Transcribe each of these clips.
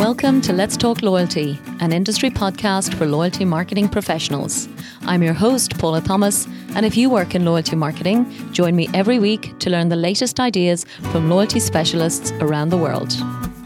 Welcome to Let's Talk Loyalty, an industry podcast for loyalty marketing professionals. I'm your host, Paula Thomas, and if you work in loyalty marketing, join me every week to learn the latest ideas from loyalty specialists around the world.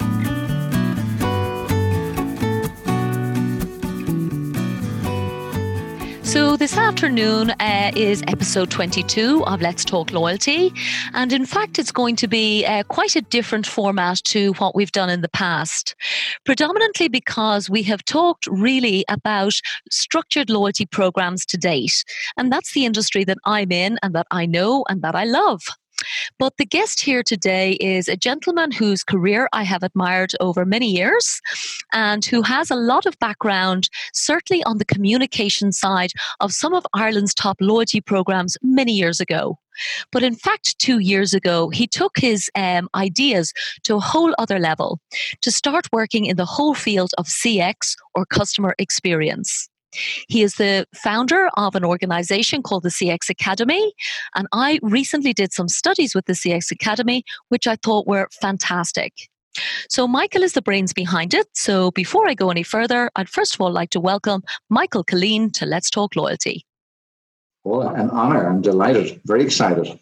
So this afternoon is episode 22 of Let's Talk Loyalty. And in fact, it's going to be quite a different format to what we've done in the past. Predominantly because we have talked really about structured loyalty programs to date. And that's the industry that I'm in and that I know and that I love. But the guest here today is a gentleman whose career I have admired over many years and who has a lot of background, certainly on the communication side of some of Ireland's top loyalty programs many years ago. But in fact, 2 years ago, he took his ideas to a whole other level to start working in the whole field of CX, or customer experience. He is the founder of an organization called the CX Academy, and I recently did some studies with the CX Academy, which I thought were fantastic. So Michael is the brains behind it. So before I go any further, I'd first of all like to welcome Michael Killeen to Let's Talk Loyalty. Well, an honor. I'm delighted. Very excited.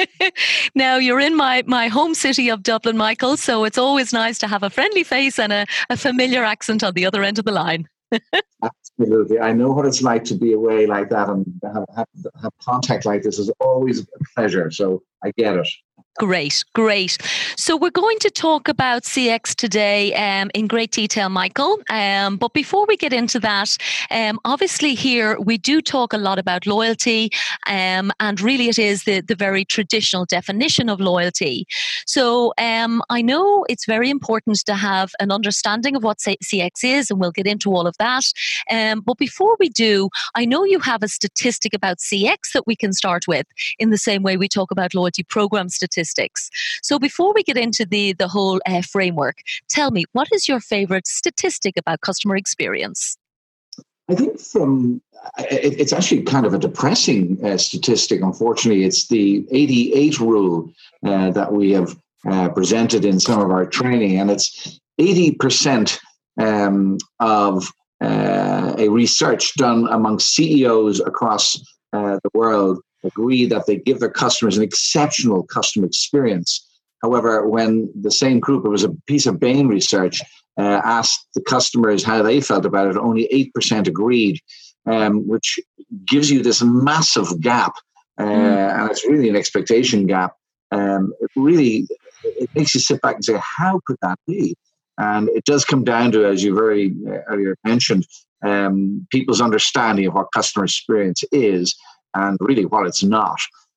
Now, you're in my home city of Dublin, Michael, so it's always nice to have a friendly face and a familiar accent on the other end of the line. Absolutely. I know what it's like to be away like that and have contact like this is always a pleasure. So I get it. Great. So we're going to talk about CX today in great detail, Michael. But before we get into that, obviously here we do talk a lot about loyalty, and really it is the very traditional definition of loyalty. So I know it's very important to have an understanding of what CX is, and we'll get into all of that. But before we do, I know you have a statistic about CX that we can start with in the same way we talk about loyalty program statistics. So before we get into the whole framework, tell me, what is your favorite statistic about customer experience? I think it's actually kind of a depressing statistic. Unfortunately, it's the 88 rule that we have presented in some of our training, and it's 80% of a research done among CEOs across the world agree that they give their customers an exceptional customer experience. However, when the same group, it was a piece of Bain research, asked the customers how they felt about it, only 8% agreed, which gives you this massive gap. And it's really an expectation gap. It makes you sit back and say, how could that be? And it does come down to, as you very earlier mentioned, people's understanding of what customer experience is and really what it's not.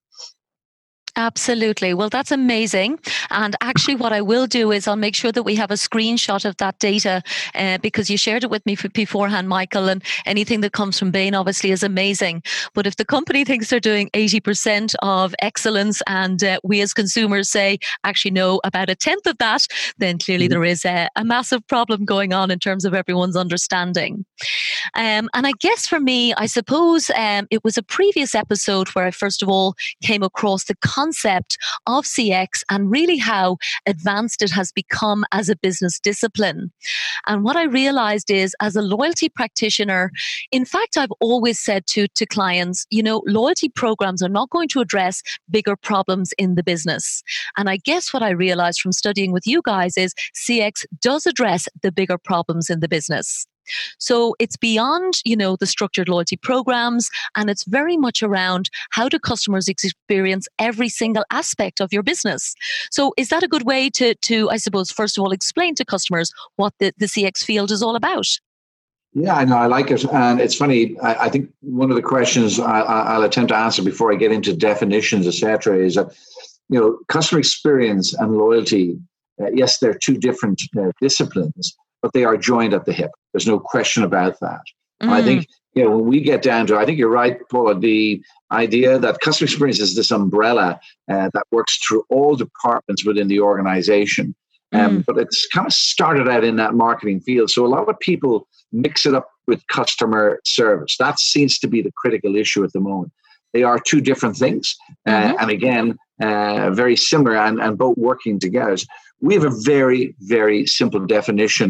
Absolutely. Well, that's amazing. And actually what I will do is I'll make sure that we have a screenshot of that data because you shared it with me beforehand, Michael, and anything that comes from Bain obviously is amazing. But if the company thinks they're doing 80% of excellence and we as consumers say, actually no, about a tenth of that, then clearly there is a massive problem going on in terms of everyone's understanding. And I guess for me, I suppose it was a previous episode where I first of all came across the concept of CX and really how advanced it has become as a business discipline. And what I realized is, as a loyalty practitioner, in fact, I've always said to clients, loyalty programs are not going to address bigger problems in the business. And I guess what I realized from studying with you guys is CX does address the bigger problems in the business. So it's beyond, the structured loyalty programs, and it's very much around how do customers experience every single aspect of your business. So is that a good way to I suppose, first of all, explain to customers what the CX field is all about? Yeah, I know. I like it. And it's funny. I think one of the questions I'll attempt to answer before I get into definitions, etc., is that, customer experience and loyalty, yes, they're two different disciplines, but they are joined at the hip. There's no question about that. I think, when we get down to, I think you're right, Paula, the idea that customer experience is this umbrella that works through all departments within the organization. But it's kind of started out in that marketing field. So a lot of people mix it up with customer service. That seems to be the critical issue at the moment. They are two different things. And again, very similar and both working together. We have a very, very simple definition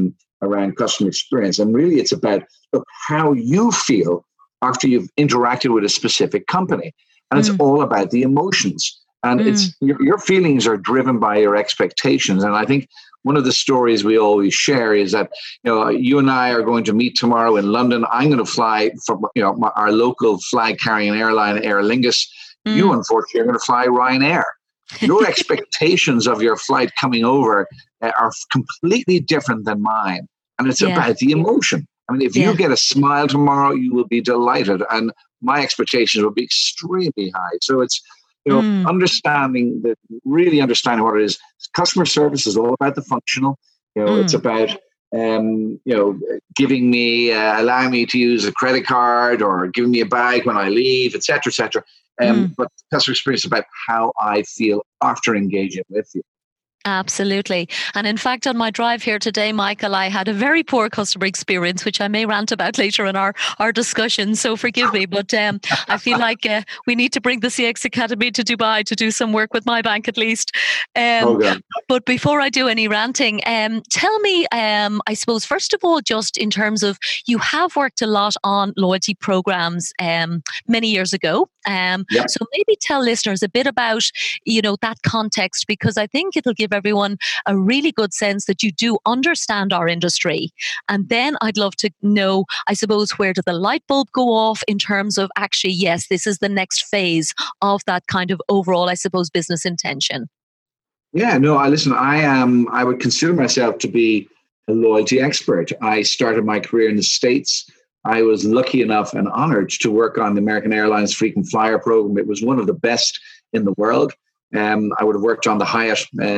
around customer experience. And really, it's about how you feel after you've interacted with a specific company. And it's all about the emotions. And it's your feelings are driven by your expectations. And I think one of the stories we always share is that, you and I are going to meet tomorrow in London. I'm going to fly from, our local flag carrying airline, Aer Lingus. You, unfortunately, are going to fly Ryanair. Your expectations of your flight coming over are completely different than mine. And it's about the emotion. I mean, if you get a smile tomorrow, you will be delighted. And my expectations will be extremely high. So it's, understanding what it is. Customer service is all about the functional. It's about, giving me, allowing me to use a credit card or giving me a bag when I leave, et cetera, et cetera. But customer experience is about how I feel after engaging with you. Absolutely. And in fact, on my drive here today, Michael, I had a very poor customer experience, which I may rant about later in our discussion. So forgive me, but I feel like we need to bring the CX Academy to Dubai to do some work with my bank at least. But before I do any ranting, tell me, I suppose, first of all, just in terms of, you have worked a lot on loyalty programs many years ago. So maybe tell listeners a bit about, that context, because I think it'll give everyone a really good sense that you do understand our industry. And then I'd love to know, I suppose, where did the light bulb go off in terms of actually, yes, this is the next phase of that kind of overall, I suppose, business intention? Yeah, no, I would consider myself to be a loyalty expert. I started my career in the States. I was lucky enough and honored to work on the American Airlines frequent flyer program. It was one of the best in the world. I would have worked on the Hyatt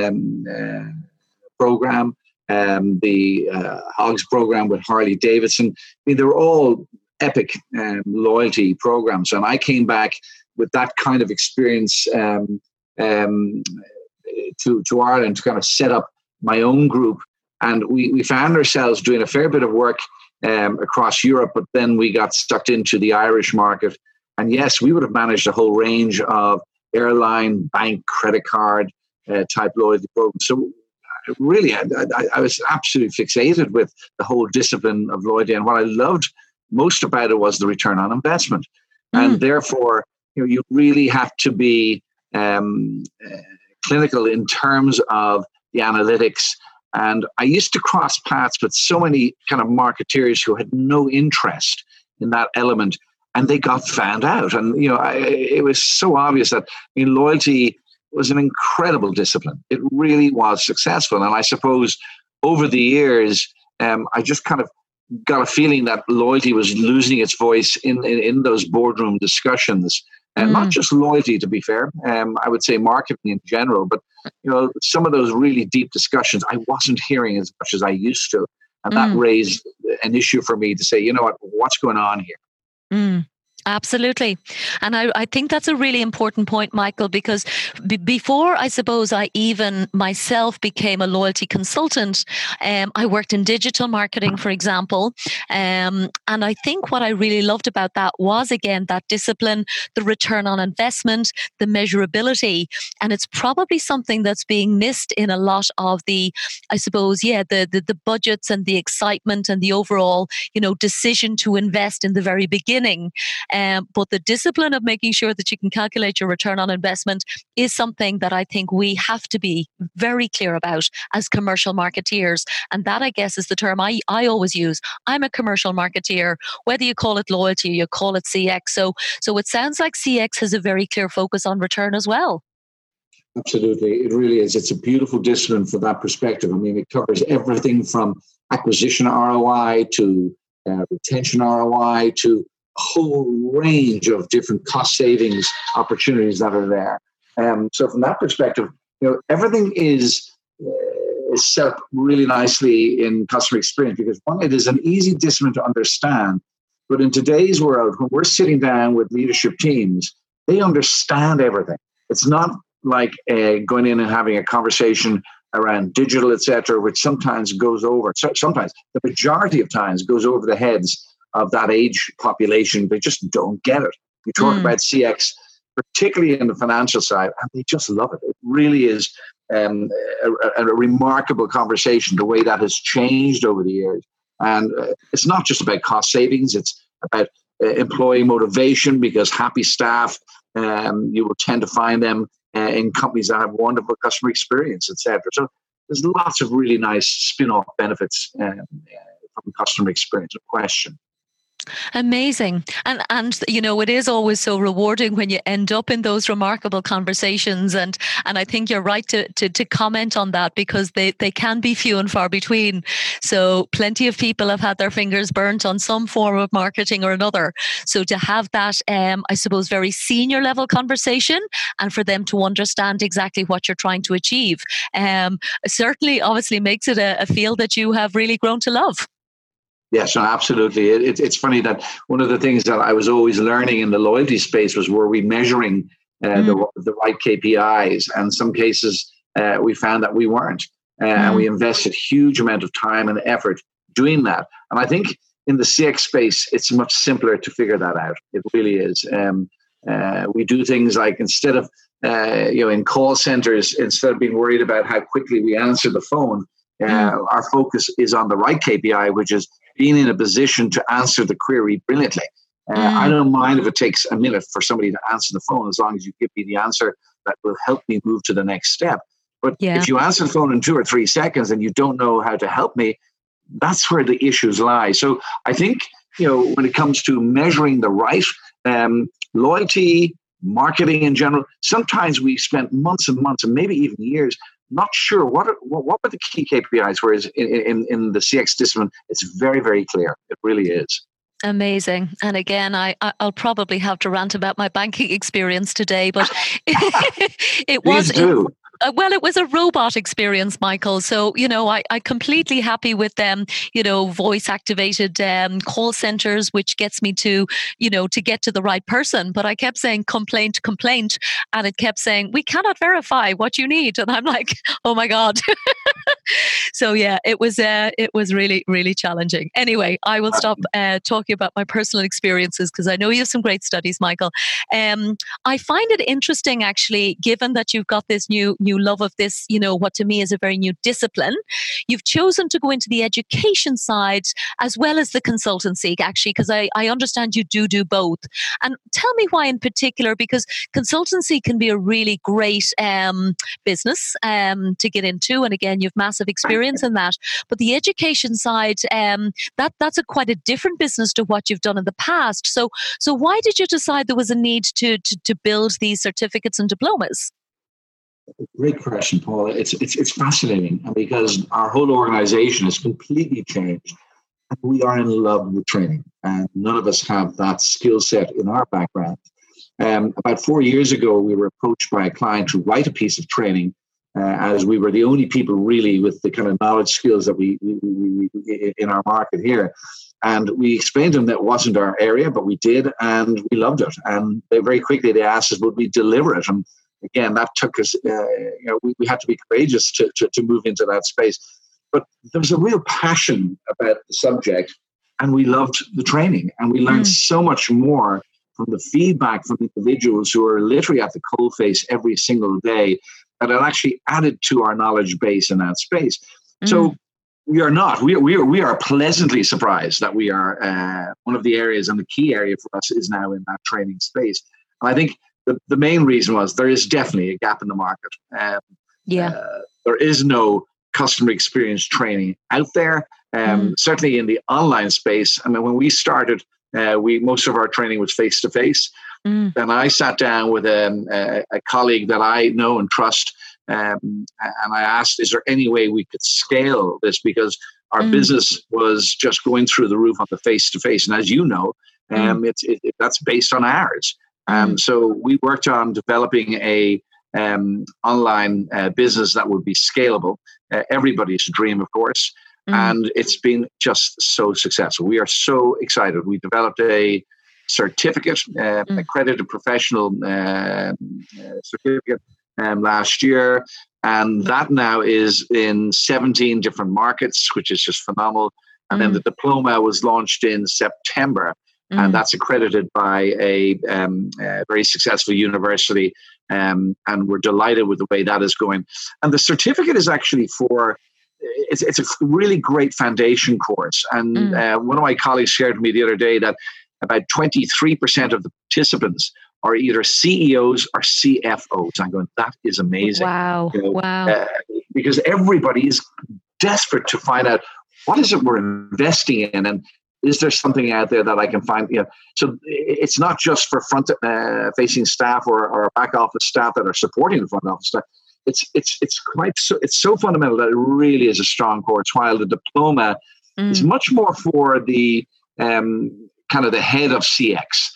program, the Hogs program with Harley Davidson. I mean, they were all epic loyalty programs. And I came back with that kind of experience to Ireland to kind of set up my own group. And we found ourselves doing a fair bit of work across Europe, but then we got sucked into the Irish market. And yes, we would have managed a whole range of airline, bank, credit card type loyalty programs. So really, I was absolutely fixated with the whole discipline of loyalty. And what I loved most about it was the return on investment. And therefore, you really have to be clinical in terms of the analytics. And I used to cross paths with so many kind of marketeers who had no interest in that element, and they got found out. And, it was so obvious that loyalty was an incredible discipline. It really was successful. And I suppose over the years, I just kind of got a feeling that loyalty was losing its voice in those boardroom discussions. And not just loyalty, to be fair. I would say marketing in general. But, some of those really deep discussions, I wasn't hearing as much as I used to. And that raised an issue for me to say, what's going on here? Absolutely. And I think that's a really important point, Michael, because before, I suppose, I even myself became a loyalty consultant, I worked in digital marketing, for example. And I think what I really loved about that was, again, that discipline, the return on investment, the measurability. And it's probably something that's being missed in a lot of the, I suppose, the budgets and the excitement and the overall, decision to invest in the very beginning. But the discipline of making sure that you can calculate your return on investment is something that I think we have to be very clear about as commercial marketeers. And that, I guess, is the term I always use. I'm a commercial marketeer, whether you call it loyalty or you call it CX. So it sounds like CX has a very clear focus on return as well. Absolutely. It really is. It's a beautiful discipline from that perspective. I mean, it covers everything from acquisition ROI to retention ROI to whole range of different cost savings opportunities that are there. So from that perspective, everything is set up really nicely in customer experience because one, it is an easy discipline to understand. But in today's world, when we're sitting down with leadership teams, they understand everything. It's not like going in and having a conversation around digital, et cetera, which sometimes goes over. Sometimes, the majority of times, goes over the heads of that age population. They just don't get it. You talk about CX, particularly in the financial side, and they just love it. It really is um, a remarkable conversation, the way that has changed over the years. And it's not just about cost savings, it's about employee motivation, because happy staff, you will tend to find them in companies that have wonderful customer experience, etc. So there's lots of really nice spin-off benefits from customer experience, no question. Amazing. And you know, it is always so rewarding when you end up in those remarkable conversations. And I think you're right to comment on that, because they can be few and far between. So plenty of people have had their fingers burnt on some form of marketing or another. So to have that, I suppose, very senior level conversation, and for them to understand exactly what you're trying to achieve, certainly obviously makes it a field that you have really grown to love. Yes, no, absolutely. It's funny that one of the things that I was always learning in the loyalty space was, were we measuring the right KPIs? And in some cases, we found that we weren't. And we invested huge amount of time and effort doing that. And I think in the CX space, it's much simpler to figure that out. It really is. We do things like, instead of, in call centers, instead of being worried about how quickly we answer the phone, our focus is on the right KPI, which is being in a position to answer the query brilliantly. I don't mind if it takes a minute for somebody to answer the phone, as long as you give me the answer that will help me move to the next step. But if you answer the phone in 2 or 3 seconds and you don't know how to help me, that's where the issues lie. So I think, when it comes to measuring the right loyalty, marketing in general, sometimes we spent months and months and maybe even years not sure what were the key KPIs, whereas in the CX discipline, it's very, very clear. It really is. Amazing. And again, I'll probably have to rant about my banking experience today, but it was... Well, it was a robot experience, Michael. So, I completely happy with them, voice activated call centers, which gets me to get to the right person. But I kept saying complaint. And it kept saying, we cannot verify what you need. And I'm like, oh my God. So yeah, it was really, really challenging. Anyway, I will stop talking about my personal experiences, because I know you have some great studies, Michael. I find it interesting, actually, given that you've got this new love of this, what to me is a very new discipline. You've chosen to go into the education side as well as the consultancy, actually, because I understand you do both. And tell me why in particular, because consultancy can be a really great business to get into. And again, you've massive experience in that. But the education side, that's quite a different business to what you've done in the past. So why did you decide there was a need to build these certificates and diplomas? Great question, Paula. It's fascinating, because our whole organization has completely changed. And we are in love with training, and none of us have that skill set in our background. About 4 years ago, we were approached by a client to write a piece of training, as we were the only people really with the kind of knowledge skills that we in our market here. And we explained to them that it wasn't our area, but we did, and we loved it. And very quickly they asked us, would we deliver it? And again, that took us, we had to be courageous to move into that space. But there was a real passion about the subject, and we loved the training, and we learned so much more from the feedback from individuals who are literally at the coalface every single day, that it actually added to our knowledge base in that space. So we are pleasantly surprised that we are one of the areas, and the key area for us is now in that training space. And I think the main reason was there is definitely a gap in the market. There is no customer experience training out there. Certainly in the online space. I mean, when we started, most of our training was face-to-face. And I sat down with a colleague that I know and trust, and I asked, is there any way we could scale this? Because our business was just going through the roof on the face-to-face. And as you know, that's based on hours. So we worked on developing a online business that would be scalable. Everybody's dream, of course. And it's been just so successful. We are so excited. We developed a certificate, accredited professional certificate last year. And that now is in 17 different markets, which is just phenomenal. And then the diploma was launched in September. And that's accredited by a very successful university And we're delighted with the way that is going. And the certificate is actually it's a really great foundation course. And one of my colleagues shared with me the other day that about 23% of the participants are either CEOs or CFOs. I'm going, that is amazing. Wow. Because everybody is desperate to find out what is it we're investing in, and is there something out there that I can find? So it's not just for front-facing staff or back office staff that are supporting the front office staff. It's so fundamental that it really is a strong course. While the diploma is much more for the kind of the head of CX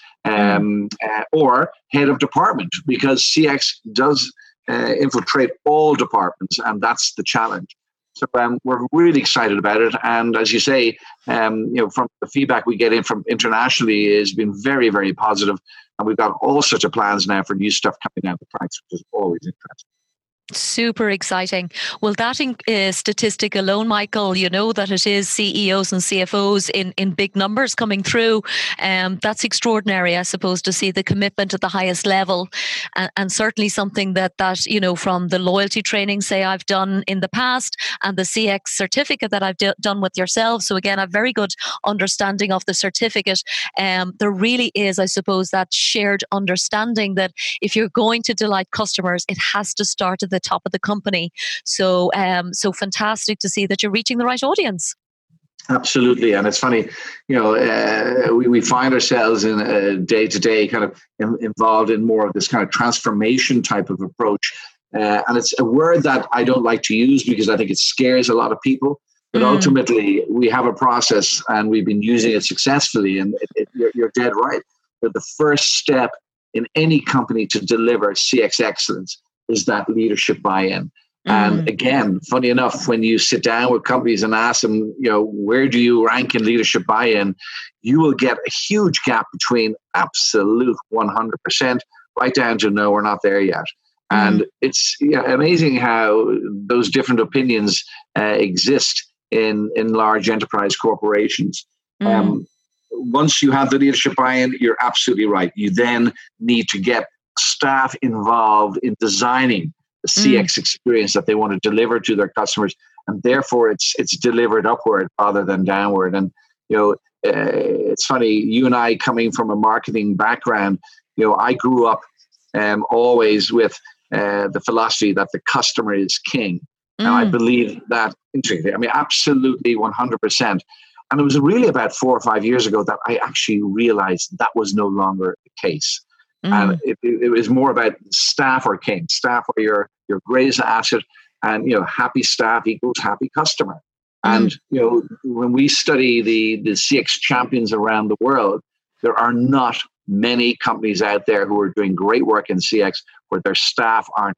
or head of department, because CX does infiltrate all departments, and that's the challenge. So we're really excited about it, and as you say, from the feedback we get in from internationally has been very, very positive, and we've got all sorts of plans now for new stuff coming down the tracks, which is always interesting. Super exciting. Well, that statistic alone, Michael, that it is CEOs and CFOs in big numbers coming through. That's extraordinary, I suppose, to see the commitment at the highest level, and certainly something that from the loyalty training, say, I've done in the past, and the CX certificate that I've done with yourself. So again, a very good understanding of the certificate. There really is, I suppose, that shared understanding that if you're going to delight customers, it has to start at the top of the company. So fantastic to see that you're reaching the right audience. Absolutely. And it's funny, we find ourselves in a day-to-day kind of involved in more of this kind of transformation type of approach. And it's a word that I don't like to use because I think it scares a lot of people. But ultimately, we have a process and we've been using it successfully. And you're dead right. But the first step in any company to deliver CX excellence is that leadership buy-in. And again, funny enough, when you sit down with companies and ask them, where do you rank in leadership buy-in, you will get a huge gap between absolute 100% right down to no, we're not there yet. And it's amazing how those different opinions exist in large enterprise corporations. Once you have the leadership buy-in, you're absolutely right. You then need to get staff involved in designing the CX experience that they want to deliver to their customers, and therefore it's delivered upward rather than downward. And it's funny, you and I coming from a marketing background, I grew up always with the philosophy that the customer is king, and I believe that intrinsically. I mean, absolutely 100%. And it was really about 4 or 5 years ago that I actually realized that was no longer the case. And it was more about staff are king. Staff are your greatest asset, and happy staff equals happy customer. And when we study the CX champions around the world, there are not many companies out there who are doing great work in CX where their staff aren't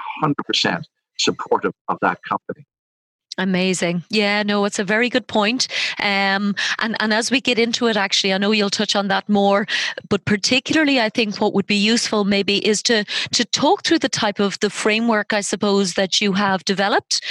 100% supportive of that company. Amazing. Yeah, no, it's a very good point. And as we get into it, actually, I know you'll touch on that more, but particularly I think what would be useful maybe is to talk through the type of the framework, I suppose, that you have developed.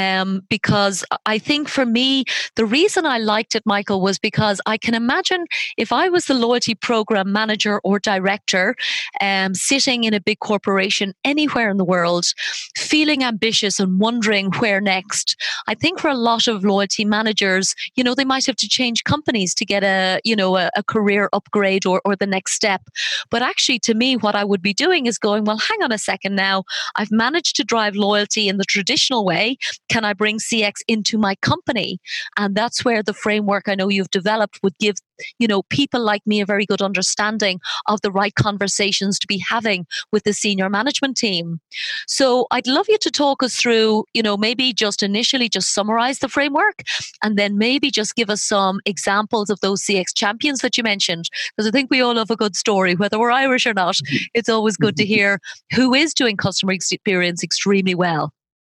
Because I think for me, the reason I liked it, Michael, was because I can imagine if I was the loyalty program manager or director sitting in a big corporation anywhere in the world, feeling ambitious and wondering where next. I think for a lot of loyalty managers, they might have to change companies to get a career upgrade or the next step. But actually, to me, what I would be doing is going, well, hang on a second now. I've managed to drive loyalty in the traditional way. Can I bring CX into my company? And that's where the framework I know you've developed would give people like me a very good understanding of the right conversations to be having with the senior management team. So I'd love you to talk us through, maybe just initially just summarize the framework, and then maybe just give us some examples of those CX champions that you mentioned, because I think we all love a good story, whether we're Irish or not. It's always good to hear who is doing customer experience extremely well.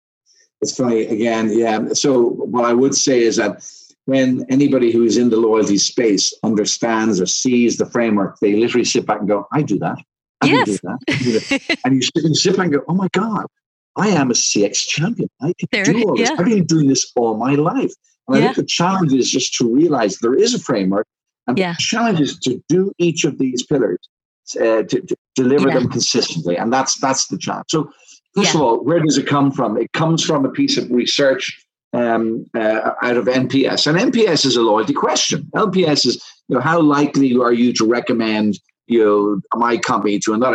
It's funny, again, yeah. So what I would say is that when anybody who is in the loyalty space understands or sees the framework, they literally sit back and go, I do that. I do that. And you sit back and go, oh my God, I am a CX champion. I can do all this. I've been doing this all my life. And I think the challenge is just to realize there is a framework, and the challenge is to do each of these pillars to deliver them consistently, and that's the challenge. So first of all, where does it come from? It comes from a piece of research out of NPS, and NPS is a loyalty question. NPS is, how likely are you to recommend my company to another?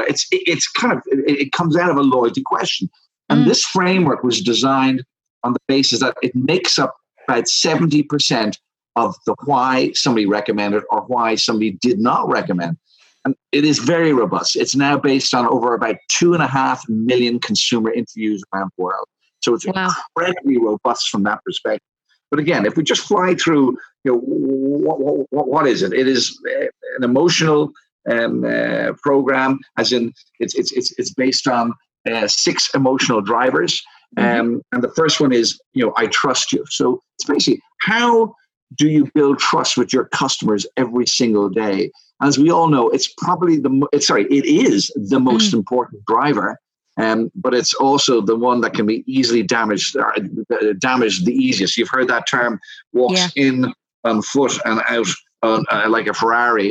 It comes out of a loyalty question, and this framework was designed on the basis that it makes up about 70% of the why somebody recommended or why somebody did not recommend. And it is very robust. It's now based on over about 2.5 million consumer interviews around the world. So it's incredibly robust from that perspective. But again, if we just fly through, what is it? It is an emotional program, as in it's based on 6 emotional drivers. And the first one is, I trust you. So it's basically, how do you build trust with your customers every single day? As we all know, it's probably it is the most important driver. But it's also the one that can be easily damaged the easiest. You've heard that term, walks in on foot and out on, like a Ferrari.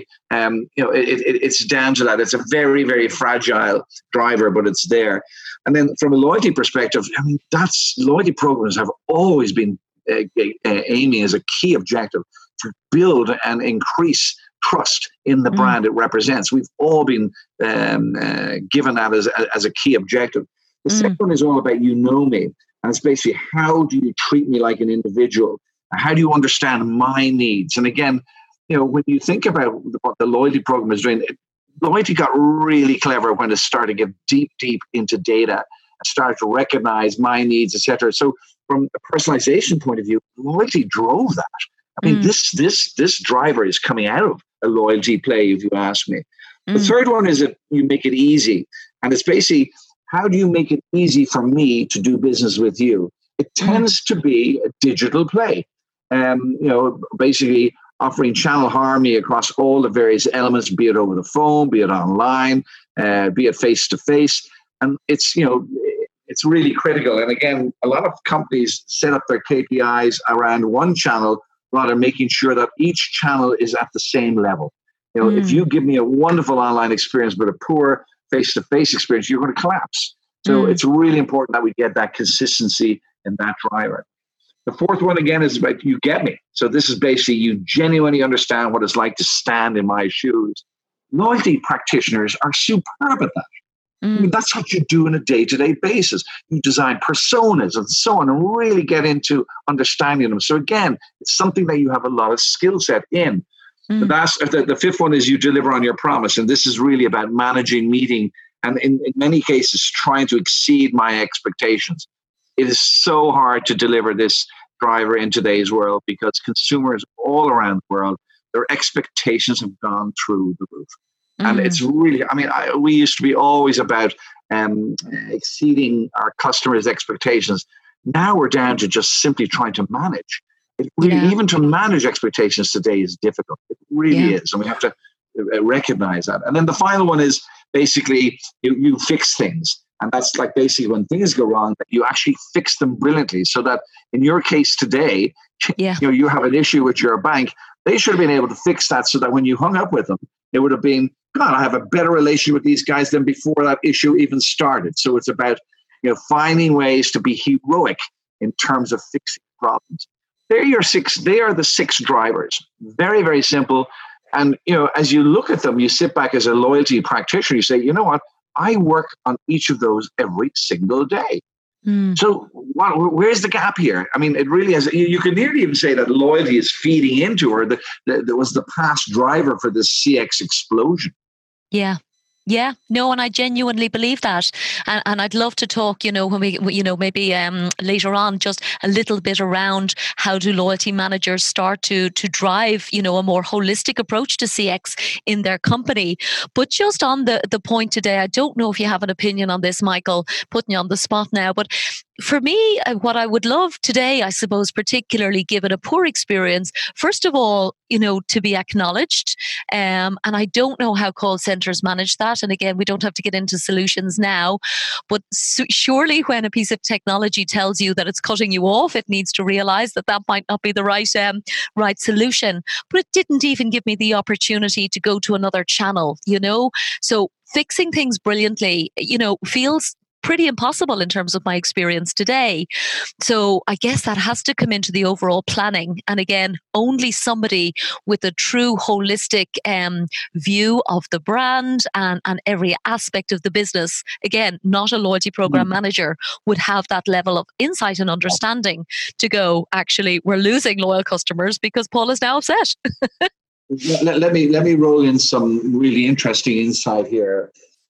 It's down to that. It's a very, very fragile driver, but it's there. And then from a loyalty perspective, loyalty programs have always been aiming as a key objective to build and increase trust in the brand it represents. We've all been given that as a key objective. The second one is all about me, and it's basically, how do you treat me like an individual? How do you understand my needs? And again, when you think about what the loyalty program is doing, loyalty got really clever when it started to get deep into data and started to recognize my needs, etc. So from a personalization point of view, loyalty drove that. I mean, this driver is coming out of a loyalty play, if you ask me. The third one is that you make it easy. And it's basically, how do you make it easy for me to do business with you? It tends to be a digital play. Basically offering channel harmony across all the various elements, be it over the phone, be it online, be it face-to-face. And it's really critical. And again, a lot of companies set up their KPIs around one channel, rather making sure that each channel is at the same level. If you give me a wonderful online experience but a poor face-to-face experience, you're going to collapse. So it's really important that we get that consistency in that driver. The fourth one, again, is about you get me. So this is basically, you genuinely understand what it's like to stand in my shoes. Loyalty practitioners are superb at that. I mean, that's what you do on a day-to-day basis. You design personas and so on, and really get into understanding them. So again, it's something that you have a lot of skill set in. The fifth one is you deliver on your promise. And this is really about managing, meeting, and in many cases, trying to exceed my expectations. It is so hard to deliver this driver in today's world because consumers all around the world, their expectations have gone through the roof. And it's really, we used to be always about exceeding our customers' expectations. Now we're down to just simply trying to manage. Even to manage expectations today is difficult. It really is. And we have to recognize that. And then the final one is basically you fix things. And that's like basically when things go wrong, that you actually fix them brilliantly. So that in your case today, you have an issue with your bank. They should have been able to fix that so that when you hung up with them, it would have been, God, I have a better relationship with these guys than before that issue even started. So it's about finding ways to be heroic in terms of fixing problems. They are the 6 drivers. Very, very simple. And as you look at them, you sit back as a loyalty practitioner, you say, you know what? I work on each of those every single day. So where's the gap here? I mean, it really has. You can nearly even say that loyalty is feeding into, or that was the past driver for this CX explosion. Yeah, no, and I genuinely believe that. And I'd love to talk, when we, maybe later on, just a little bit around how do loyalty managers start to drive, a more holistic approach to CX in their company. But just on the point today, I don't know if you have an opinion on this, Michael, putting you on the spot now, but for me, what I would love today, I suppose, particularly given a poor experience, first of all, to be acknowledged. And I don't know how call centers manage that. And again, we don't have to get into solutions now, but surely when a piece of technology tells you that it's cutting you off, it needs to realize that that might not be the right solution. But it didn't even give me the opportunity to go to another channel, So fixing things brilliantly, feels pretty impossible in terms of my experience today. So I guess that has to come into the overall planning. And again, only somebody with a true holistic view of the brand and every aspect of the business, again, not a loyalty program manager, would have that level of insight and understanding to go, actually, we're losing loyal customers because Paul is now upset. Let me roll in some really interesting insight here.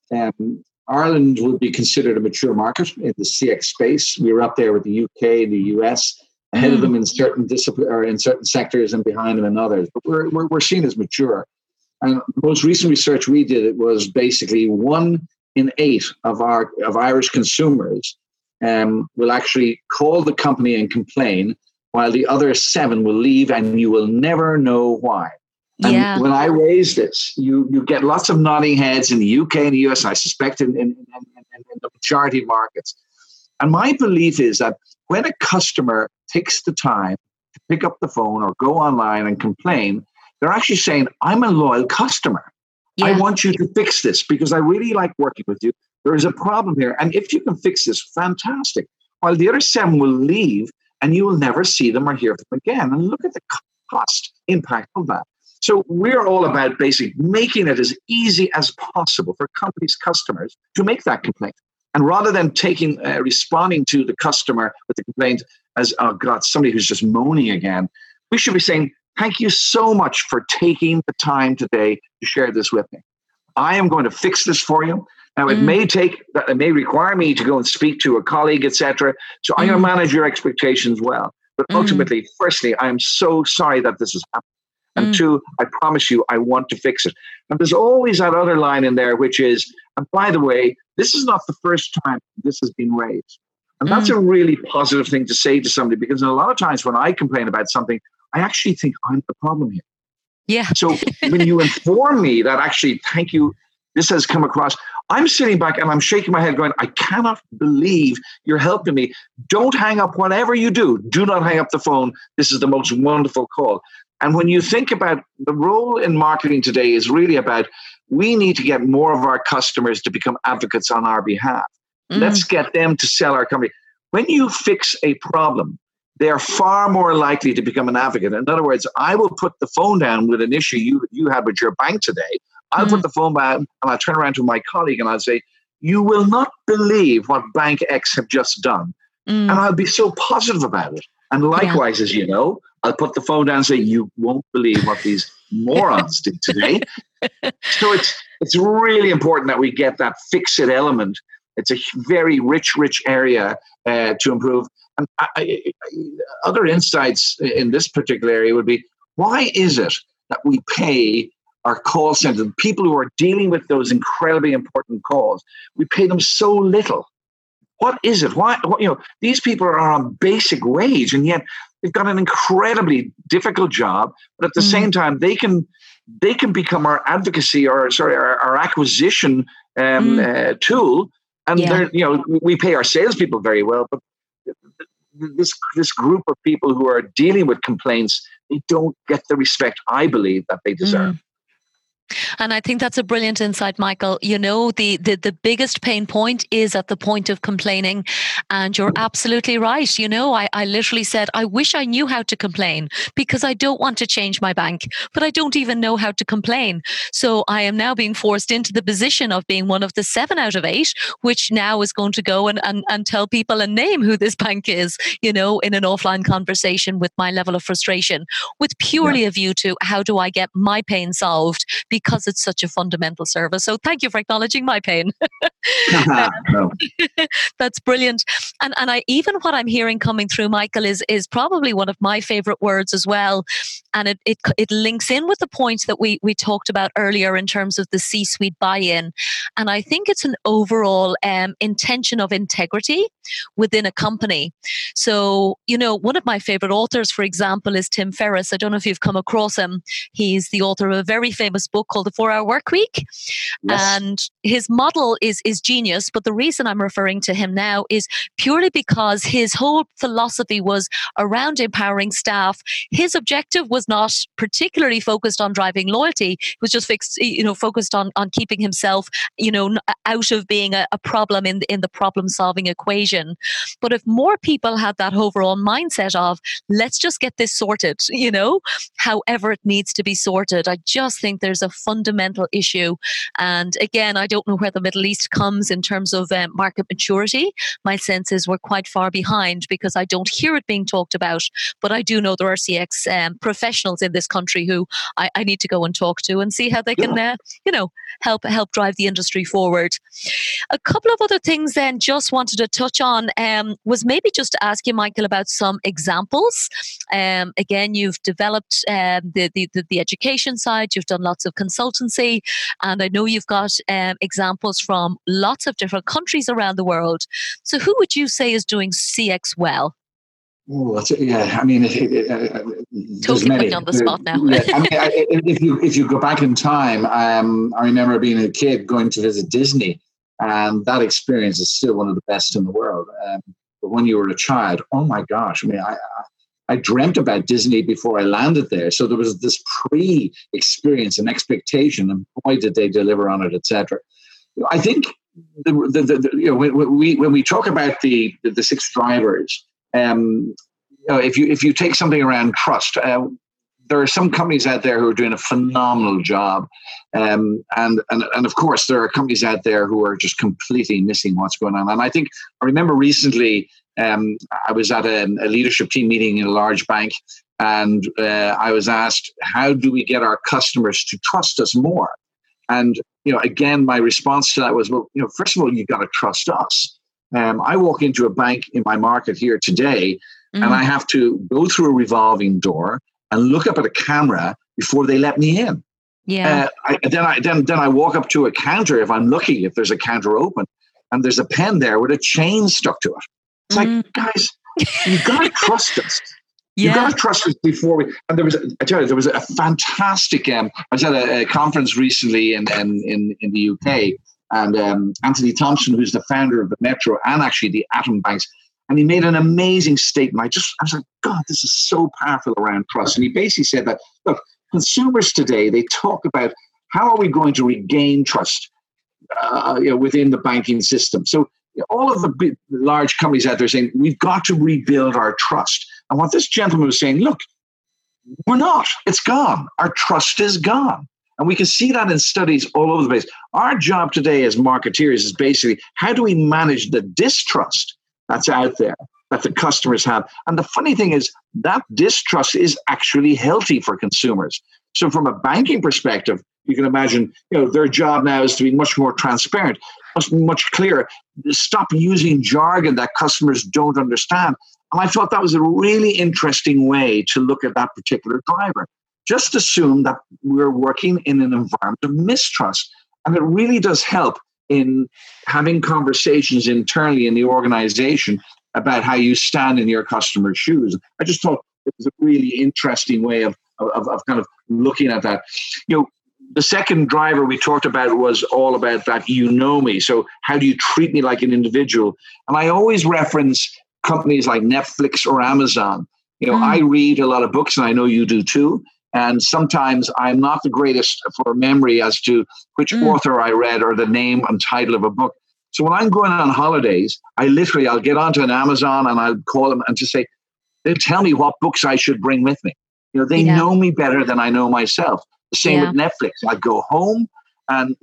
Ireland would be considered a mature market in the CX space. We were up there with the UK and the US, ahead of them in certain in certain sectors and behind them in others. But we're seen as mature. And the most recent research we did, it was basically 1 in 8 of Irish consumers will actually call the company and complain, while the other 7 will leave, and you will never know why. And when I raise this, you get lots of nodding heads in the UK and the US, I suspect in the majority of markets. And my belief is that when a customer takes the time to pick up the phone or go online and complain, they're actually saying, I'm a loyal customer. I want you to fix this because I really like working with you. There is a problem here. And if you can fix this, fantastic. While the other 7 will leave and you will never see them or hear from them again. And look at the cost impact of that. So we're all about basically making it as easy as possible for companies' customers to make that complaint. And rather than responding to the customer with the complaint as, oh God, somebody who's just moaning again, we should be saying, thank you so much for taking the time today to share this with me. I am going to fix this for you. Now, it may require me to go and speak to a colleague, etc. So I'm going to manage your expectations well. But ultimately, firstly, I am so sorry that this has happened. And 2, I promise you, I want to fix it. And there's always that other line in there, which is, and by the way, this is not the first time this has been raised. And that's a really positive thing to say to somebody, because a lot of times when I complain about something, I actually think I'm the problem here. Yeah. So when you inform me that actually, thank you, this has come across, I'm sitting back and I'm shaking my head going, I cannot believe you're helping me. Don't hang up whatever you do. Do not hang up the phone. This is the most wonderful call. And when you think about the role in marketing today is really about, we need to get more of our customers to become advocates on our behalf. Let's get them to sell our company. When you fix a problem, they are far more likely to become an advocate. In other words, I will put the phone down with an issue you had with your bank today. I'll put the phone down and I'll turn around to my colleague and I'll say, you will not believe what Bank X have just done. And I'll be so positive about it. And likewise, as you know, I'll put the phone down and say, you won't believe what these morons did today. So it's really important that we get that fix-it element. It's a very rich area to improve. And other insights in this particular area would be, why is it that we pay our call center, the people who are dealing with those incredibly important calls, we pay them so little? What is it? Why? These people are on basic wage, and yet they've got an incredibly difficult job. But at the same time, they can become our advocacy, or our acquisition tool. And we pay our salespeople very well, but this group of people who are dealing with complaints, they don't get the respect, I believe, that they deserve. And I think that's a brilliant insight, Michael. The biggest pain point is at the point of complaining. And you're absolutely right. I literally said, I wish I knew how to complain, because I don't want to change my bank, but I don't even know how to complain. So I am now being forced into the position of being one of the 7 out of 8, which now is going to go and tell people and name who this bank is, in an offline conversation with my level of frustration, with purely a view to how do I get my pain solved, because it's such a fundamental service. So thank you for acknowledging my pain. That's brilliant. And what I'm hearing coming through, Michael, is probably one of my favorite words as well. And it links in with the points that we talked about earlier in terms of the C-suite buy-in. And I think it's an overall intention of integrity. within a company. So, one of my favorite authors, for example, is Tim Ferriss. I don't know if you've come across him. He's the author of a very famous book called The 4-Hour Workweek. Yes. And his model is genius. But the reason I'm referring to him now is purely because his whole philosophy was around empowering staff. His objective was not particularly focused on driving loyalty. It was just focused on keeping himself, out of being a problem in the problem solving equation. But if more people had that overall mindset of, let's just get this sorted, however it needs to be sorted, I just think there's a fundamental issue. And again, I don't know where the Middle East comes in terms of market maturity. My sense is we're quite far behind because I don't hear it being talked about, but I do know there are CX professionals in this country who I need to go and talk to and see how they can, help drive the industry forward. A couple of other things then just wanted to touch on was maybe just to ask you, Michael, about some examples. Again, you've developed the education side, you've done lots of consultancy, and I know you've got examples from lots of different countries around the world. So who would you say is doing CX well? Oh, yeah. I mean, there's Totally many. put you on the spot now. Yeah, I mean, if you go back in time, I remember being a kid going to visit Disney, and that experience is still one of the best in the world. But when you were a child, oh my gosh! I mean, I dreamt about Disney before I landed there, so there was this pre-experience and expectation, and boy, did they deliver on it, etc. I think when we talk about the 6 drivers. If you take something around trust, there are some companies out there who are doing a phenomenal job, and of course there are companies out there who are just completely missing what's going on. And I remember recently I was at a leadership team meeting in a large bank, and I was asked, how do we get our customers to trust us more? And again, my response to that was, well, first of all, you got to trust us. I walk into a bank in my market here today, and I have to go through a revolving door and look up at a camera before they let me in. Yeah. Then I walk up to a counter if I'm lucky, if there's a counter open, and there's a pen there with a chain stuck to it. It's like, guys, you got to trust us. You got to trust us before we. And there was a fantastic. I was at a conference recently in the UK. And Anthony Thompson, who's the founder of the Metro and actually the Atom Banks, and he made an amazing statement. I was like, God, this is so powerful around trust. And he basically said that, look, consumers today, they talk about how are we going to regain trust within the banking system. So all of the big, large companies out there saying, we've got to rebuild our trust. And what this gentleman was saying, look, we're not. It's gone. Our trust is gone. And we can see that in studies all over the place. Our job today as marketeers is basically, how do we manage the distrust that's out there that the customers have? And the funny thing is that distrust is actually healthy for consumers. So from a banking perspective, you can imagine, their job now is to be much more transparent, much clearer. Stop using jargon that customers don't understand. And I thought that was a really interesting way to look at that particular driver. Just assume that we're working in an environment of mistrust. And it really does help in having conversations internally in the organization about how you stand in your customer's shoes. I just thought it was a really interesting way of kind of looking at that. The second driver we talked about was all about that me. So how do you treat me like an individual? And I always reference companies like Netflix or Amazon. I read a lot of books, and I know you do too. And sometimes I'm not the greatest for memory as to which author I read or the name and title of a book. So when I'm going on holidays, I'll get onto an Amazon and I'll call them and just say, they tell me what books I should bring with me. They know me better than I know myself. The same with Netflix. I go home and,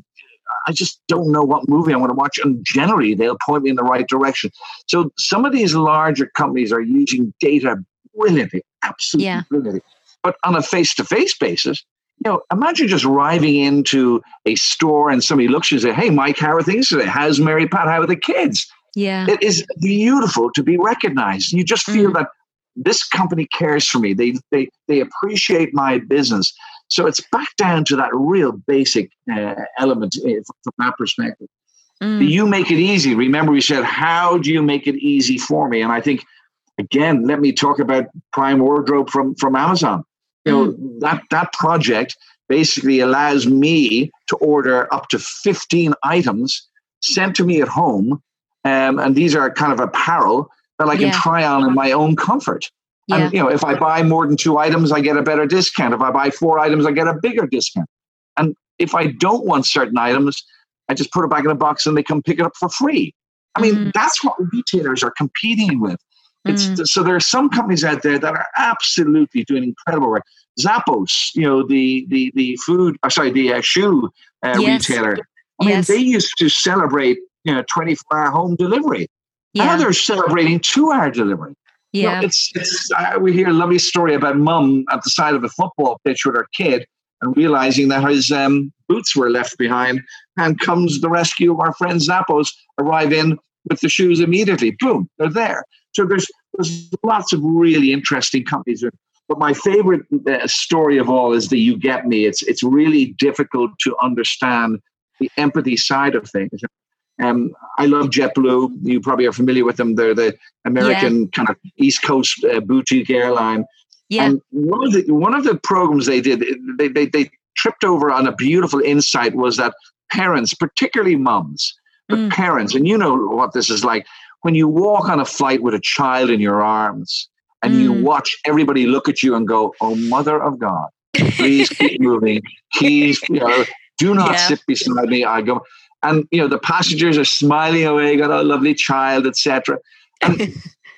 I just don't know what movie I want to watch. And generally, they'll point me in the right direction. So some of these larger companies are using data brilliantly, absolutely brilliantly. But on a face-to-face basis, imagine just arriving into a store and somebody looks at you and says, hey, Mike, how are things today? How's Mary Pat? How are the kids? Yeah. It is beautiful to be recognized. You just feel that this company cares for me. They appreciate my business. So it's back down to that real basic element from that perspective. You make it easy. Remember, we said, how do you make it easy for me? And I think, again, let me talk about Prime Wardrobe from Amazon. That project basically allows me to order up to 15 items sent to me at home. And these are kind of apparel that I can try on in my own comfort. Yeah. And, if I buy more than 2 items, I get a better discount. If I buy 4 items, I get a bigger discount. And if I don't want certain items, I just put it back in a box and they come pick it up for free. I mean, that's what retailers are competing with. So there are some companies out there that are absolutely doing incredible work. Zappos, the shoe retailer. I mean, they used to celebrate 24-hour home delivery. Now they're celebrating 2-hour delivery. Yeah, we hear a lovely story about mum at the side of a football pitch with her kid and realizing that his boots were left behind, and comes the rescue of our friend Zappos, arrive in with the shoes immediately. Boom, they're there. So there's lots of really interesting companies. But my favorite story of all is the You Get Me. It's really difficult to understand the empathy side of things. I love JetBlue. You probably are familiar with them. They're the American kind of East Coast boutique airline. Yeah. And one of the programs they did, they tripped over on a beautiful insight, was that parents, particularly mums, but parents, and you know what this is like, when you walk on a flight with a child in your arms and you watch everybody look at you and go, "Oh, Mother of God, please keep moving. Please, do not sit beside me." I go, and the passengers are smiling away, got a lovely child, etc. And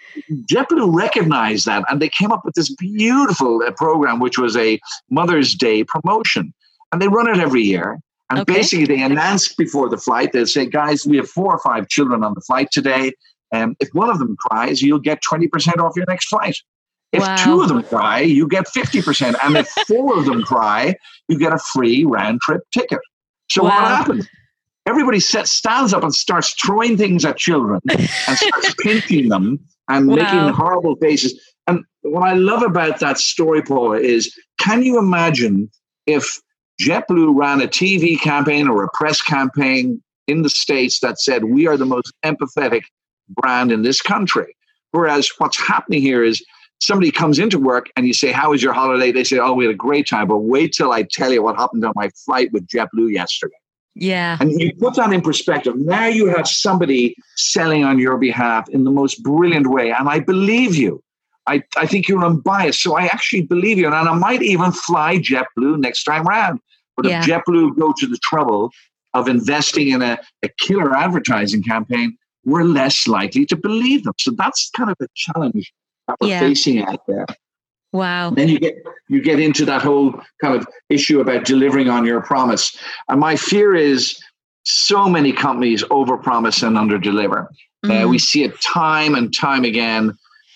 JetBlue recognized that, and they came up with this beautiful program, which was a Mother's Day promotion, and they run it every year. And basically, they announce before the flight, they'll say, "Guys, we have 4 or 5 children on the flight today. If one of them cries, you'll get 20% off your next flight. If 2 of them cry, you get 50%. And if 4 of them cry, you get a free round-trip ticket." So what happens? Everybody stands up and starts throwing things at children and starts pinching them and making horrible faces. And what I love about that story, Paula, is, can you imagine if JetBlue ran a TV campaign or a press campaign in the States that said, "We are the most empathetic brand in this country"? Whereas what's happening here is somebody comes into work and you say, "How was your holiday?" They say, "Oh, we had a great time, but wait till I tell you what happened on my flight with JetBlue yesterday." Yeah. And you put that in perspective. Now you have somebody selling on your behalf in the most brilliant way. And I believe you. I think you're unbiased. So I actually believe you. And I might even fly JetBlue next time around. But if JetBlue go to the trouble of investing in a killer advertising campaign, we're less likely to believe them. So that's kind of the challenge that we're facing out there. Wow. And then you get into that whole kind of issue about delivering on your promise. And my fear is so many companies overpromise and underdeliver. We see it time and time again.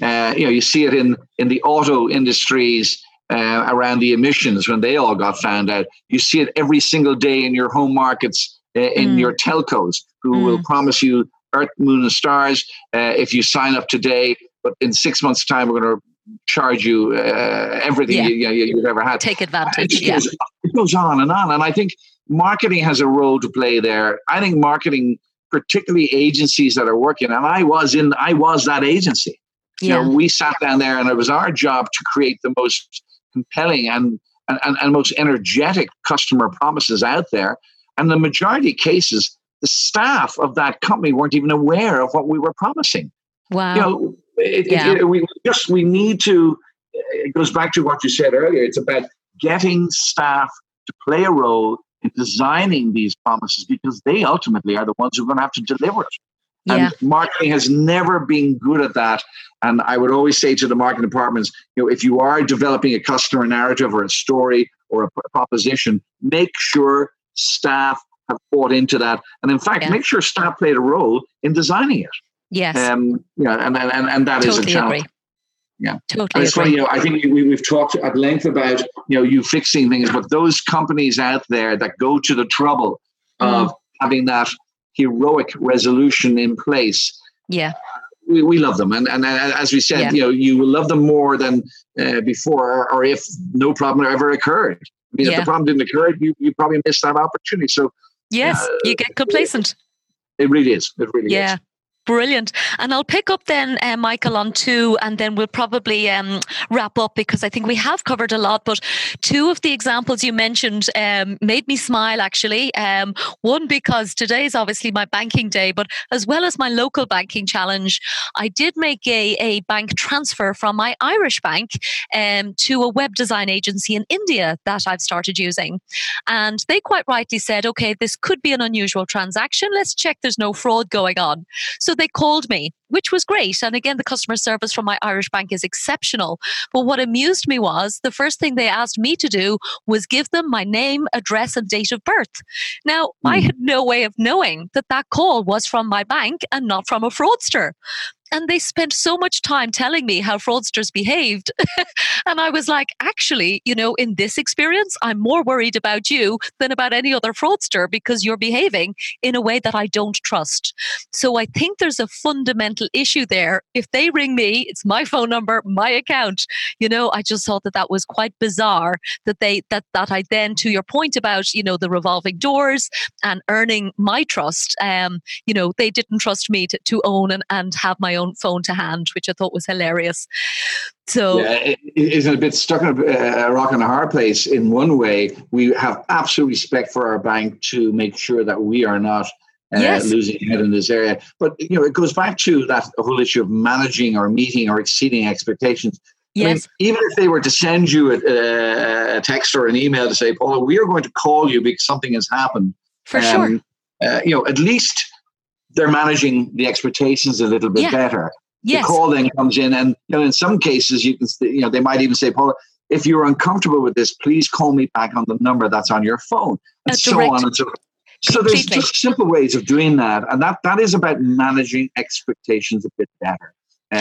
You see it in the auto industries around the emissions when they all got found out. You see it every single day in your home markets, in your telcos, who will promise you earth, moon, and stars if you sign up today. But in 6 months' time, we're going to charge you everything you've ever had. Take advantage. It goes on. And I think marketing has a role to play there. I think marketing, particularly agencies that are working, and I was that agency. We sat down there, and it was our job to create the most compelling and most energetic customer promises out there. And the majority of cases, the staff of that company weren't even aware of what we were promising. Wow. We need to, it goes back to what you said earlier. It's about getting staff to play a role in designing these promises, because they ultimately are the ones who are going to have to deliver it. And marketing has never been good at that. And I would always say to the marketing departments, if you are developing a customer narrative or a story or a proposition, make sure staff have bought into that. And in fact, make sure staff played a role in designing it. Yes. And that totally is a challenge. Agree. Yeah. Totally. And it's funny, I think we've talked at length about, you fixing things, but those companies out there that go to the trouble of having that heroic resolution in place. Yeah. We love them. And as we said, you will love them more than before, or if no problem ever occurred. I mean, if the problem didn't occur, you probably missed that opportunity. So yes, you get complacent. It really is. It really Yeah. is. Brilliant. And I'll pick up then, Michael, on two, and then we'll probably wrap up because I think we have covered a lot. But two of the examples you mentioned made me smile, actually. One, because today is obviously my banking day, but as well as my local banking challenge, I did make a bank transfer from my Irish bank to a web design agency in India that I've started using. And they quite rightly said, okay, this could be an unusual transaction. Let's check there's no fraud going on. So they called me, which was great. And again, the customer service from my Irish bank is exceptional. But what amused me was the first thing they asked me to do was give them my name, address, and date of birth. Now, I had no way of knowing that that call was from my bank and not from a fraudster. And they spent so much time telling me how fraudsters behaved. And I was like, actually, in this experience, I'm more worried about you than about any other fraudster because you're behaving in a way that I don't trust. So I think there's a fundamental issue there. If they ring me, it's my phone number, my account. I just thought that was quite bizarre that I then, to your point about, the revolving doors and earning my trust, they didn't trust me to own and have my own phone to hand, which I thought was hilarious. So yeah, it's a bit stuck in a rock and a hard place. In one way, we have absolute respect for our bank to make sure that we are not losing head in this area. But it goes back to that whole issue of managing or meeting or exceeding expectations. Yes. I mean, even if they were to send you a text or an email to say, Paula, we are going to call you because something has happened. For sure. At least they're managing the expectations a little bit better. Yes. The call then comes in, and in some cases, you can, they might even say, Paula, if you're uncomfortable with this, please call me back on the number that's on your phone, and so on and so forth. So there's just simple ways of doing that, and that is about managing expectations a bit better.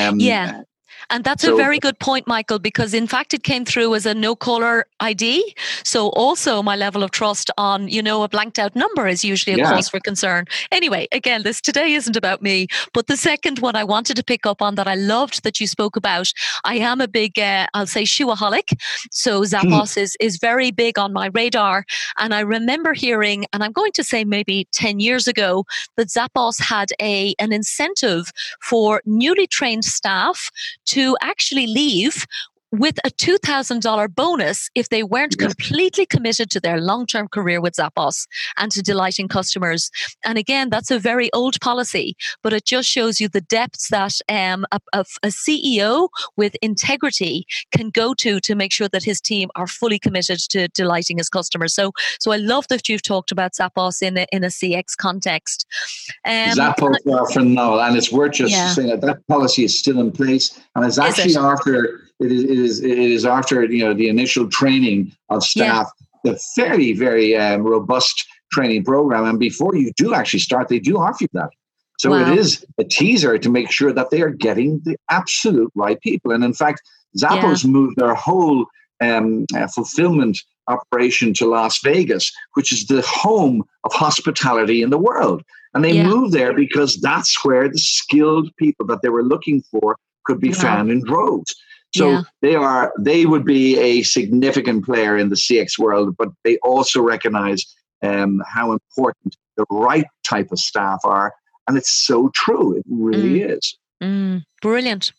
And that's a very good point, Michael, because in fact, it came through as a no caller ID. So also my level of trust on, a blanked out number is usually a cause for concern. Anyway, again, this today isn't about me, but the second one I wanted to pick up on that I loved that you spoke about, I am a big, I'll say shoeaholic. So Zappos is very big on my radar. And I remember hearing, and I'm going to say maybe 10 years ago, that Zappos had an incentive for newly trained staff to actually leave with a $2,000 bonus if they weren't completely committed to their long-term career with Zappos and to delighting customers. And again, that's a very old policy, but it just shows you the depths that a CEO with integrity can go to make sure that his team are fully committed to delighting his customers. So I love that you've talked about Zappos in a CX context. Zappos are phenomenal, and it's worth just saying that policy is still in place, and it's actually after. It is after the initial training of staff, the fairly very robust training program, and before you do actually start, they do offer you that. So it is a teaser to make sure that they are getting the absolute right people. And in fact, Zappos moved their whole fulfillment operation to Las Vegas, which is the home of hospitality in the world. And they moved there because that's where the skilled people that they were looking for could be found in droves. So they would be a significant player in the CX world, but they also recognize how important the right type of staff are. And it's so true. It really is. Brilliant.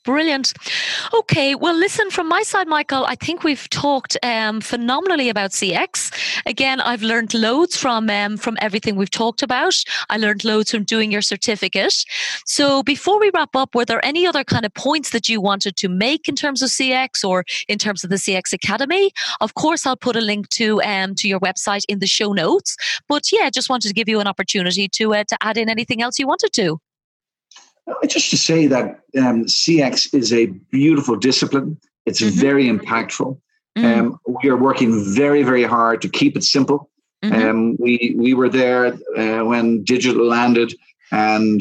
Okay, well, listen, from my side, Michael, I think we've talked phenomenally about CX. Again, I've learned loads from everything we've talked about. I learned loads from doing your certificate. So before we wrap up, were there any other kind of points that you wanted to make in terms of CX or in terms of the CX Academy? Of course, I'll put a link to your website in the show notes. But just wanted to give you an opportunity to add in anything else you wanted to. Just to say that CX is a beautiful discipline. It's very impactful. We are working very, very hard to keep it simple. We were there when digital landed, and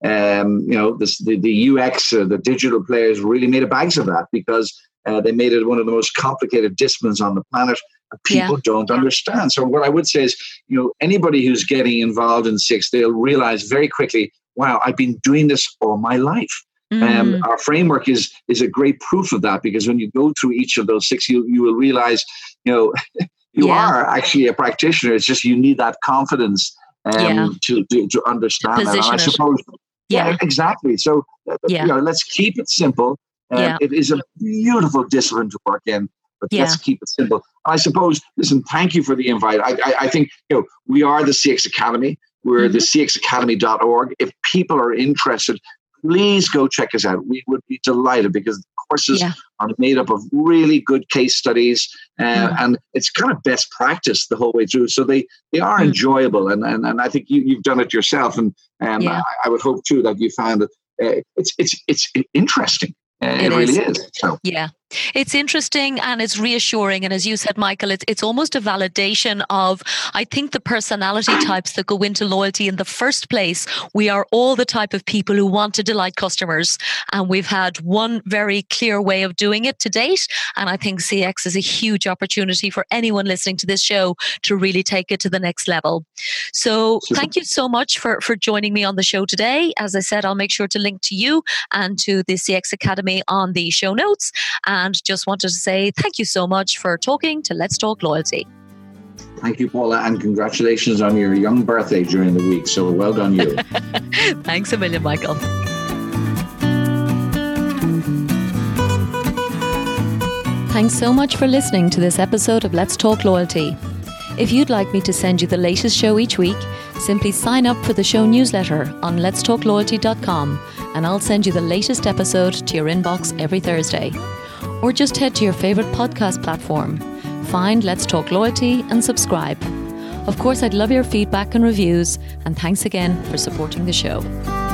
the UX, the digital players really made a bags of that because they made it one of the most complicated disciplines on the planet. People don't understand. So what I would say is, anybody who's getting involved in CX, they'll realize very quickly, wow, I've been doing this all my life. Our framework is a great proof of that, because when you go through each of those 6, you will realize, you are actually a practitioner. It's just you need that confidence to understand that. And I suppose, exactly. So, let's keep it simple. It is a beautiful discipline to work in, but let's keep it simple. I suppose, listen, thank you for the invite. I think, we are the CX Academy. We're the cxacademy.org. If people are interested, please go check us out. We would be delighted because the courses are made up of really good case studies and it's kind of best practice the whole way through. So they are enjoyable. And I think you've done it yourself. And I would hope too that you found it it's interesting. It really is. So. Yeah, it's interesting and it's reassuring. And as you said, Michael, it's almost a validation of, I think, the personality types that go into loyalty in the first place. We are all the type of people who want to delight customers. And we've had one very clear way of doing it to date. And I think CX is a huge opportunity for anyone listening to this show to really take it to the next level. So thank you so much for joining me on the show today. As I said, I'll make sure to link to you and to the CX Academy on the show notes, and just wanted to say thank you so much for talking to Let's Talk Loyalty. Thank you, Paula, and congratulations on your young birthday during the week. So well done, you. Thanks a million, Michael. Thanks so much for listening to this episode of Let's Talk Loyalty. If you'd like me to send you the latest show each week, simply sign up for the show newsletter on letstalkloyalty.com and I'll send you the latest episode to your inbox every Thursday. Or just head to your favourite podcast platform, find Let's Talk Loyalty and subscribe. Of course, I'd love your feedback and reviews, and thanks again for supporting the show.